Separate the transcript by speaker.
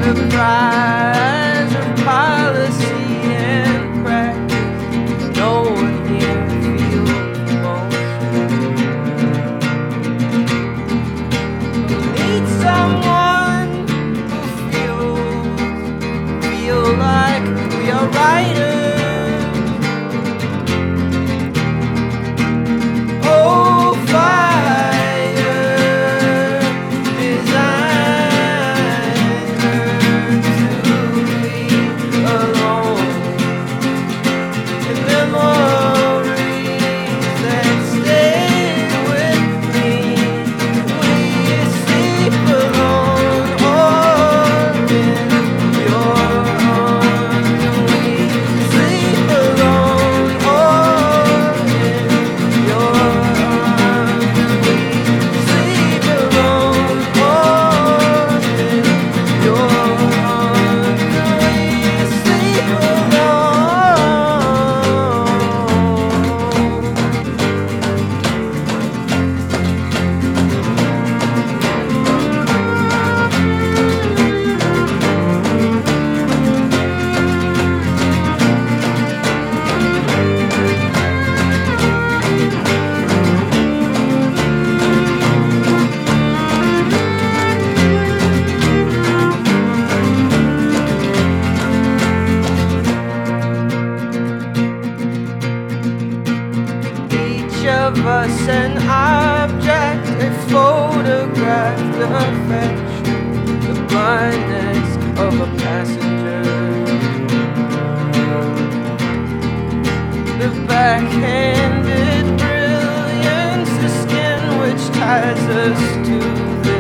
Speaker 1: the prize of policy and practice. No one here feels emotion. We need someone who feel like we are writers. Of us an object, a photographed affection, the blindness of a passenger, the backhanded brilliance, the skin which ties us to this